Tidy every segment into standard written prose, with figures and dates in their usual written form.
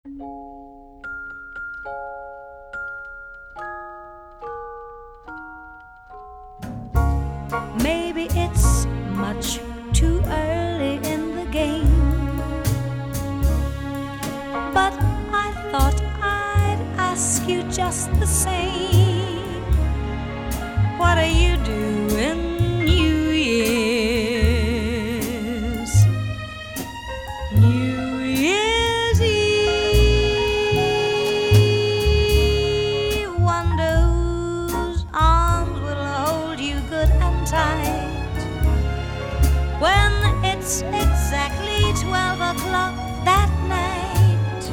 Maybe it's much too early in the game, but I thought I'd ask you just the same. What are you doing New Year's? New Year's Eve. Wonder whose arms will hold you good and tight when it's exactly 12 o'clock that night,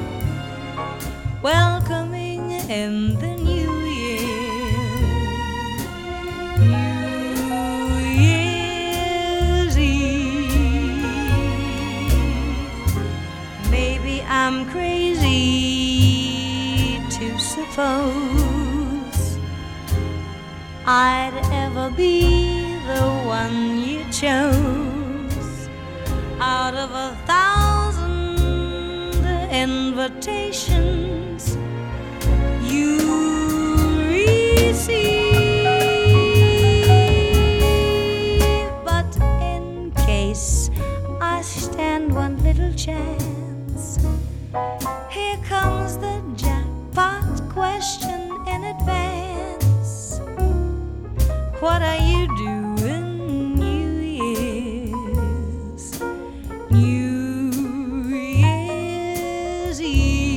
welcoming in the new year. New Year's Eve. Maybe I'm crazy to suppose I'd ever be the one you chose out of 1,000 invitations you receive. But in case I stand one little chance, here comes the jackpot question in advance. What are you doing New Year's? New Year's Eve.